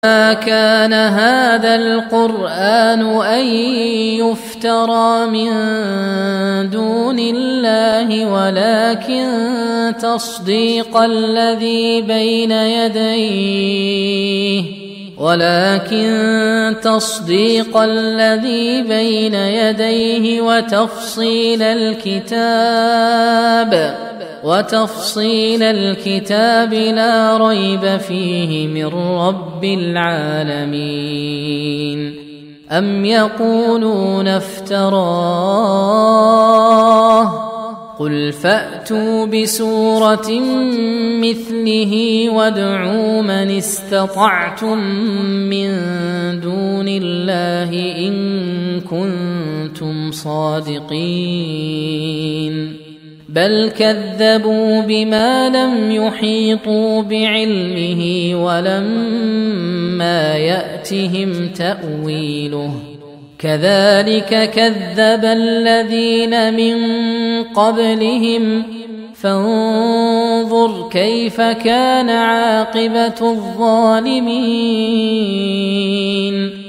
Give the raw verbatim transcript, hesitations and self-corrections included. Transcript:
ما كان هذا القرآن أن يفترى من دون الله ولكن تصديق الذي بين يديه ولكن تصديق الذي بين يديه وتفصيل الكتاب وتفصيل الكتاب لا ريب فيه من رب العالمين. أم يقولون افتراه قل فأتوا بسورة مثله وادعوا من استطعتم من دون الله إن كنتم صادقين. بل كذبوا بما لم يحيطوا بعلمه ولما يأتهم تأويله كذلك كذب الذين من قبلهم فانظر كيف كان عاقبة الظالمين.